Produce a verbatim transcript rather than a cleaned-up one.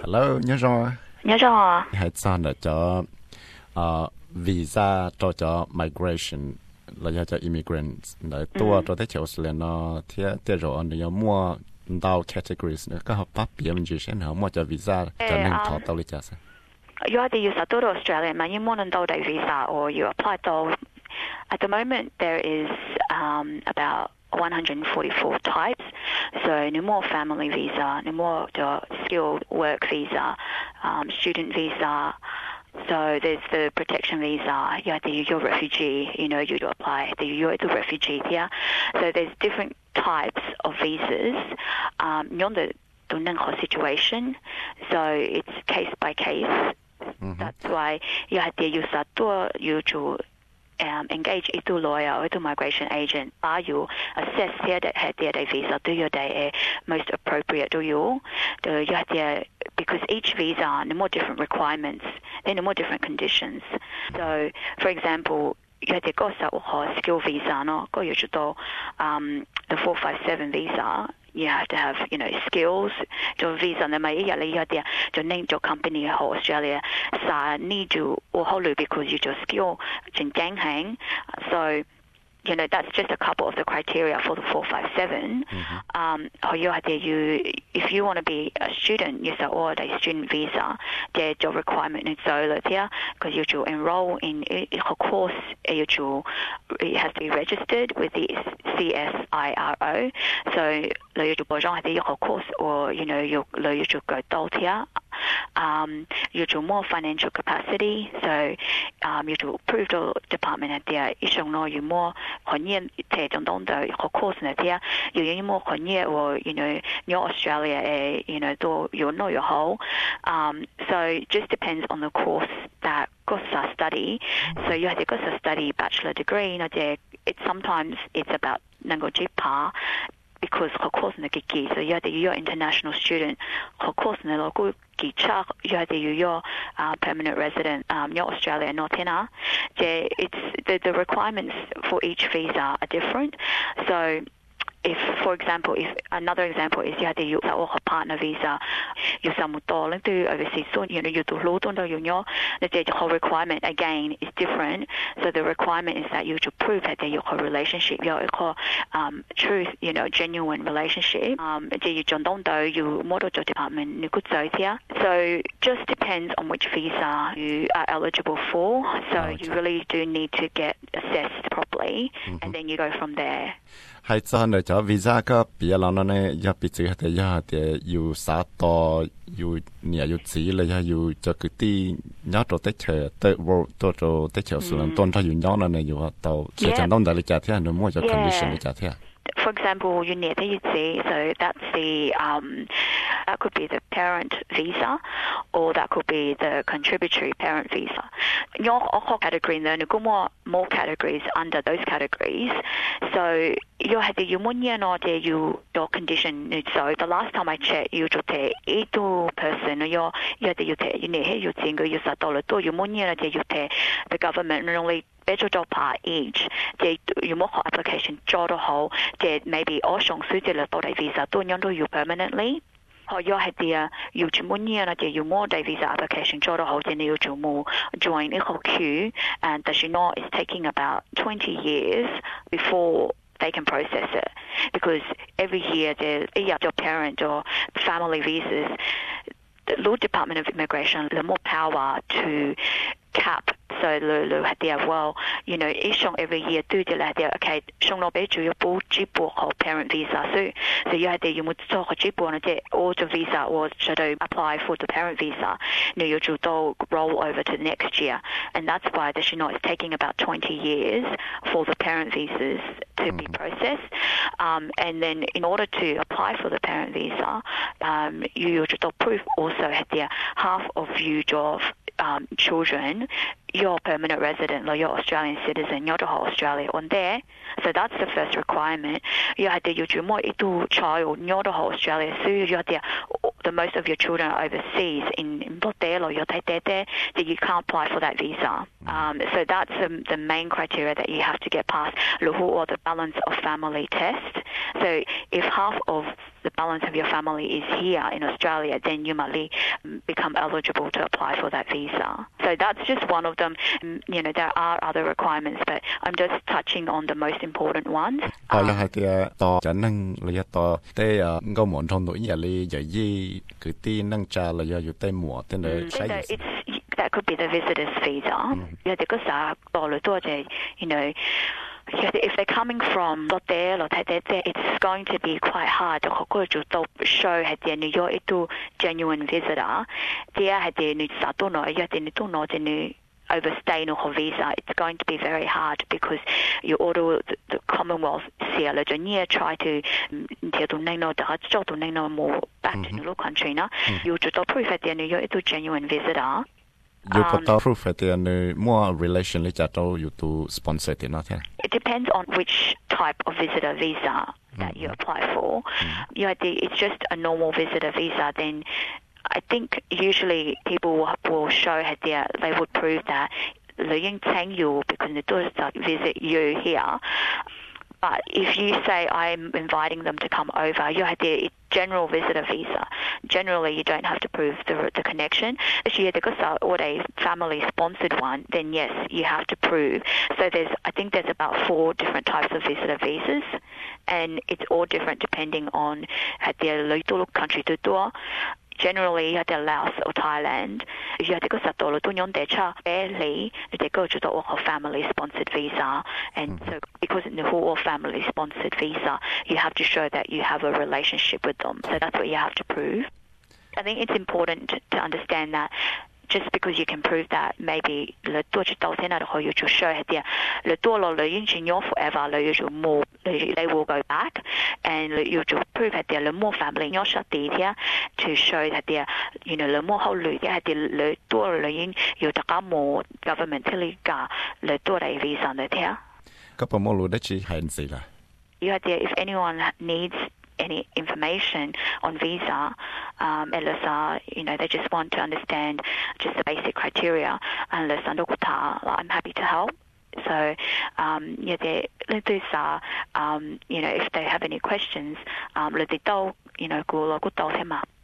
Hello, nhớ rồi. Nhớ rồi. Hãy chọn để cho uh, visa cho cho migration là cho immigrants để tua cho tới chỗ Australia nó thì thì rồi nếu mua đào categories nữa có hợp pháp biệt mình chỉ sẽ nữa mua cho visa cho nên thọ tàu đi chơi. You either use a to Australia, mà you muốn đào đại visa, or you apply to. At the moment, there is um, about one hundred forty-four types. So no more family visa, no more the skilled work visa, um, student visa. So there's the protection visa. You have to use your refugee. You know, you to apply. You're the refugee here. So there's different types of visas. Um, the situation. So it's case by case. Mm-hmm. That's why you have to use that to you to um, engage a lawyer or a migration agent. Are you assess here that had their visa? Do you they most appropriate to you? Do you have to, because each visa, the more different requirements, then the more different conditions. So, for example, you have to go to skill visa, no, go you to um the four five seven visa. You have to have, you know, skills. Your visa, na mai ya le ya dia. Your name, your company, ho Australia. Sa need you or holu because you just skill. Jin gang hang. So, you know, that's just a couple of the criteria for the four five seven. Mm-hmm. Um, oh, you have to you if you want to be a student, you say, oh, a student visa. Their job requirement is so here because you to enroll in a course. You to it has to be registered with the C S I R O. So, you to bojan have the course, or you know, you you to go adult here. Um, you to more financial capacity. So, um, you to prove the department at their issue no you more. 行業睇中當到個 course 呢啲啊，要有冇行業或 you know New Australia 誒 you know 都有攞又好。Um, so it just depends on the course that 個 study. So you have to 個 study bachelor degree 或者 it sometimes it's about 能夠接爬。Because her course in the kiki, so you have to your international student, her course in the local kichak, you have to your uh, permanent resident, um, your Australia, not in it's the, the requirements for each visa are different. So if, for example, if another example is you have to use a partner visa, you some dollar to overseas, so you know you do load on the union. The whole requirement again is different. So the requirement is that you to prove that you have a relationship, your um, truth, you know, genuine relationship. Um, you don't know you model your department, you could say here. So just depends on which visa you are eligible for. So oh, you really do need to get assessed properly, mm-hmm. and then you go from there. 係真係就 visa 個別人呢，一別只係一係要殺到要你要指你要做嗰啲一做的車對 work 做做的車數量多咗原因呢，要到最簡單的你家聽，你冇就 condition 你家聽。 For example, you need to see, so that's the, um, that could be the parent visa, or that could be the contributory parent visa. Your category, there are more, more categories under those categories. So you had the pneumonia or the you your condition. So the last time I checked, you just take eight person, you you had you take you need you think you start dollar to pneumonia, you take the government normally. Better job part each. They you more application job the whole. They maybe also suited the visa to you permanently. Or you had the you pneumonia or you more visa application job the whole. Then you to more join a queue, and as you know, it's taking about twenty years before they can process it, because every year there's your parent or family visas. The Law Department of Immigration the more power to cap. So Lulu had there well, you know, each every year do the like there okay, shong no be to your board jibo or parent visa. So so you had there you would talk a jibo on it or the visa or should apply for the parent visa. No you should roll over to the next year. And that's why the you know it's taking about twenty years for the parent visas to mm-hmm. be processed. Um, and then in order to apply for the parent visa, um, you should prove also had there half of you job um, children you're permanent resident, or you're Australian citizen, you're the whole Australia on there. So that's the first requirement. You have to use more itu child, you're the whole Australia. So you have to, the most of your children are overseas in in Botel or Yote that you can't apply for that visa. Um, so that's the, the main criteria that you have to get past. Luhu or the balance of family test. So if half of the balance of your family is here in Australia, then you might become eligible to apply for that visa. So that's just one of them. You know, there are other requirements, but I'm just touching on the most important ones. Tại là hai tia to cho năng là to te ngô muốn trong nội nhà li giờ gì cứ ti năng cha là giờ te mùa te nơi sai. That could be the visitor's visa. Yeah, because uh, you know. If they're coming from Hotel or Taitete, it's going to be quite hard to show that they're New York itu genuine visitor. They are the new satono, you have to the new overstay no visa. It's going to be very hard because you order the, the Commonwealth here. Le Junior try to tell to know the hot to know more back to the country. Na you just prove that they're New York itu genuine visitor. You put um, proof that there are more relation that you to sponsor it, not it depends on which type of visitor visa that mm-hmm. you apply for. Mm-hmm. You know, it's just a normal visitor visa, then I think usually people will show that they, they would prove that they thank you because they do visit you here. But if you say I'm inviting them to come over, you have the general visitor visa. Generally, you don't have to prove the the connection. If you have or a family sponsored one, then yes, you have to prove. So there's, I think there's about four different types of visitor visas, and it's all different depending on at the local country to do. Generally, you have to Laos or Thailand. If you have to go to the Tunyon Decha, barely they go to the all family sponsored visa, and mm-hmm. so because in the whole family sponsored visa, you have to show that you have a relationship with them. So that's what you have to prove. I think it's important to, to understand that. Just because you can prove that, maybe le tua chỉ tàu thế nào họ yêu show hết địa le tua lo le yên chỉ nhớ forever le yêu more they will go back and le yêu prove hết địa le more family nhớ sát tí thế to show that địa you know le more hậu lụy thế địa le tua le yên yêu tất cả more government thì cả le tua đại visa nữa thế. Các bạn mua luôn đấy chỉ hay gì là? You have if anyone needs any information on visa, um, L S R, you know, they just want to understand just the basic criteria. And I'm happy to help. So, um, yeah, these are, um, you know, if they have any questions, um, you know, go